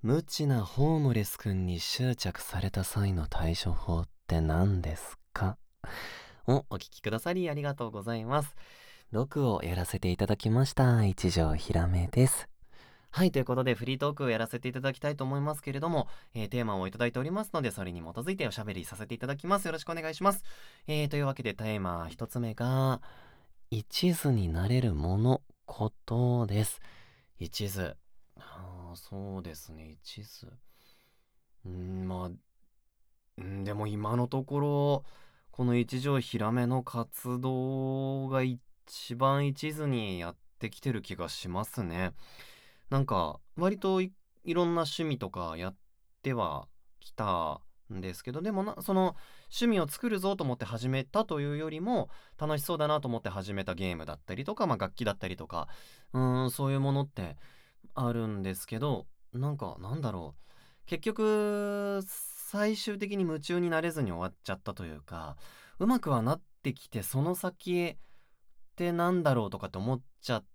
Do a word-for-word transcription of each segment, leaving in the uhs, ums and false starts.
無知なホームレス君に執着された際の対処法って何ですか？をお聞きくださりありがとうございます。ろくをやらせていただきました一条ひらめです。はい、ということでフリートークをやらせていただきたいと思いますけれども、えーテーマをいただいておりますので、それに基づいておしゃべりさせていただきます。よろしくお願いします。えー、というわけでテーマ一つ目が、一途になれるもの、ことです。一途。はあ、そうですね、一途。うーん、まあ、うん、でも今のところ、この一条ヒラメの活動が一番一途にやってきてる気がしますね。なんか、割とい、いろんな趣味とかやってはきたんですけど、でもな、その趣味を作るぞと思って始めたというよりも、楽しそうだなと思って始めたゲームだったりとか、まあ楽器だったりとか、うーん、そういうものってあるんですけど、なんか、なんだろう。結局、最終的に夢中になれずに終わっちゃったというか、うまくはなってきて、その先ってなんだろうとかって思っちゃって、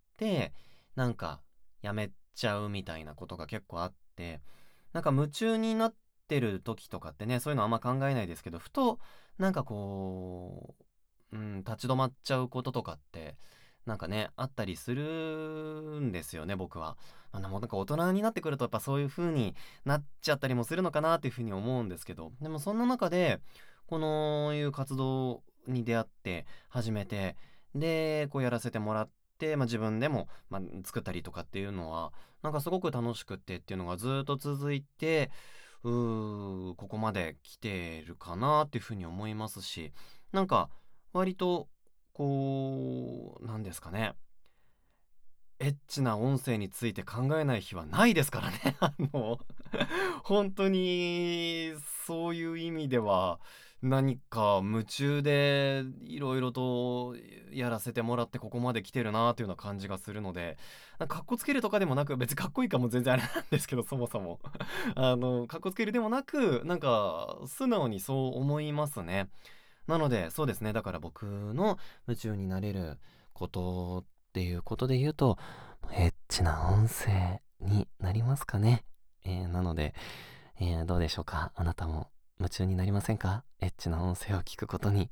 なんか、やめちゃうみたいなことが結構あって、なんか夢中になってる時とかってね、そういうのあんま考えないですけど、ふと、なんかこう、うん、立ち止まっちゃうこととかって、なんかね、あったりするんですよね、僕は。あの、もうなんか大人になってくるとやっぱそういう風になっちゃったりもするのかなっていう風に思うんですけど、でもそんな中で、このいう活動に出会って始めて、で、こうやらせてもらって、まあ、自分でも、まあ、作ったりとかっていうのは、なんかすごく楽しくってっていうのがずっと続いて、うー、ここまで来てるかなっていう風に思いますし、なんか割と、こう、なんですかね、エッチな音声について考えない日はないですからね。あの、本当にそういう意味では、何か夢中でいろいろとやらせてもらってここまで来てるなというような感じがするので、なんかかっこつけるとかでもなく、別にかっこいいかも全然あれなんですけど、そもそも。あの、かっこつけるでもなく、なんか素直にそう思いますね。なので、そうですね。だから僕の夢中になれることっていうことで言うと、エッチな音声になりますかね。えーなので、えーどうでしょうか。あなたも夢中になりませんか？エッチな音声を聞くことに。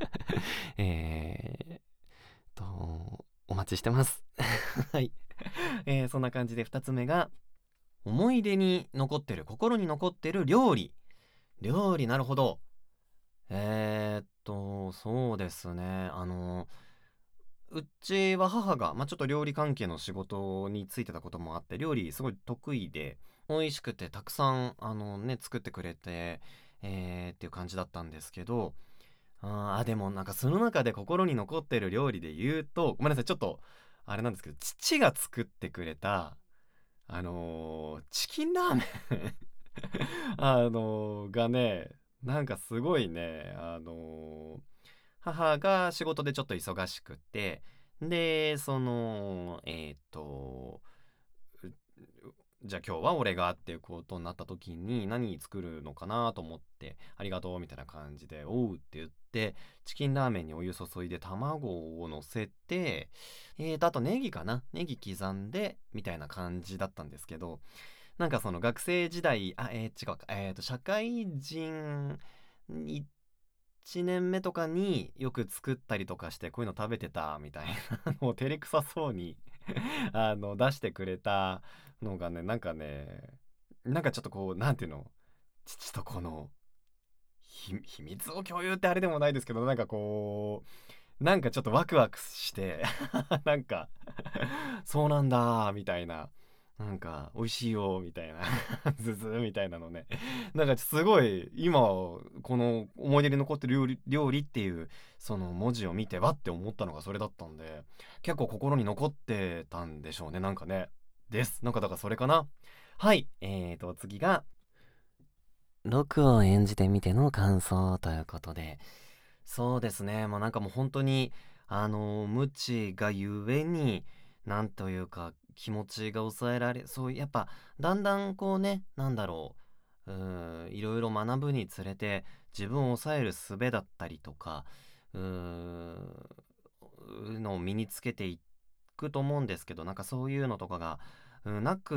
えーと、お待ちしてます。はい。えーそんな感じでふたつめが、思い出に残ってる、心に残ってる料理。料理、なるほど。えーっと、そうですね。あの、うちは母が、まあ、ちょっと料理関係の仕事についてたこともあって、料理すごい得意で、美味しくてたくさん、あのね、作ってくれて、えーっていう感じだったんですけど、あー、でもなんかその中で心に残ってる料理で言うと、ごめんなさい、ちょっと、あれなんですけど、父が作ってくれた、あのーチキンラーメンあのーがね、なんかすごいね、あのー母が仕事でちょっと忙しくて、で、その、えっと、うじゃあ今日は俺がっていうことになった時に何作るのかなと思って、ありがとうみたいな感じで、おうって言って、チキンラーメンにお湯注いで卵を乗せて、えーと、あとネギかなネギ刻んで、みたいな感じだったんですけど、なんかその学生時代、あ、えー、違うか、えーと、社会人いちねんめとかによく作ったりとかしてこういうの食べてたみたいなもう照れくさそうにあの出してくれたのがね、なんかね、なんかちょっとこう、なんていうの、父とこのひ秘密を共有ってあれでもないですけど、なんかこう、なんかちょっとワクワクしてなんかそうなんだみたいな、なんか美味しいよみたいなズズーみたいなのね、なんかすごい今この思い出に残ってる料理、料理っていうその文字を見てわって思ったのがそれだったんで、結構心に残ってたんでしょうね、なんかね。です。なんかだからそれかな。はい。えーと次がろくを演じてみての感想ということで、そうですね。もうなんかもう本当に、あの無知がゆえに、なんというか、気持ちが抑えられ、そう、やっぱ、だんだんこうね、なんだろう、うーん、いろいろ学ぶにつれて、自分を抑える術だったりとか、うーん、うのを身につけていくと思うんですけど、なんかそういうのとかが、うん、なく、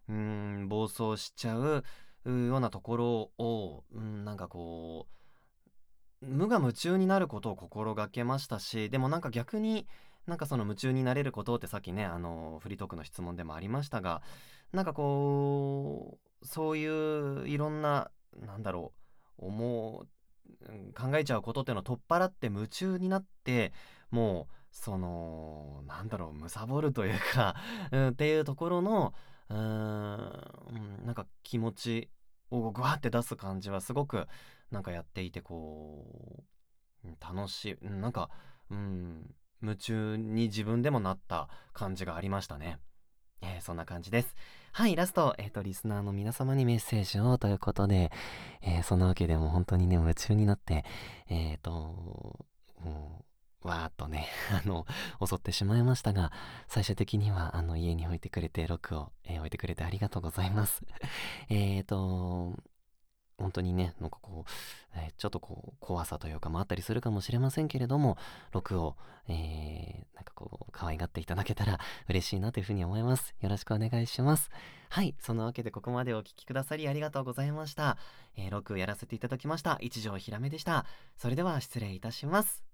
うーん、暴走しちゃううようなところを、うん、なんかこう、無我夢中になることを心がけましたし、でもなんか逆に、なんかその夢中になれることってさっきね、あの、フリートークの質問でもありましたが、なんかこう、そういういろんな、なんだろう、思う、うん考えちゃうことっていうのを取っ払って夢中になって、もう、その、なんだろう、貪るというか、うん、っていうところの、うーん、うんなんか気持ちをグワーって出す感じはすごく、なんかやっていて、こう、うん楽しい、うんなんか、うん、夢中に自分でもなった感じがありましたね。えーそんな感じです。はい、ラスト、えっ、と、リスナーの皆様にメッセージをということで、えーそんなわけでもう本当にね、夢中になって、えっ、と、もう、わーっとね、あの、襲ってしまいましたが、最終的には、あの、家に置いてくれて、ロックを、えー置いてくれてありがとうございます。えっと、本当にね、なんかこう、えーちょっとこう、怖さというかもあったりするかもしれませんけれども、録を、えーなんかこう、可愛がっていただけたら嬉しいなというふうに思います。よろしくお願いします。はい、そんなわけでここまでお聞きくださりありがとうございました。えー、録やらせていただきました。一条ひらめでした。それでは失礼いたします。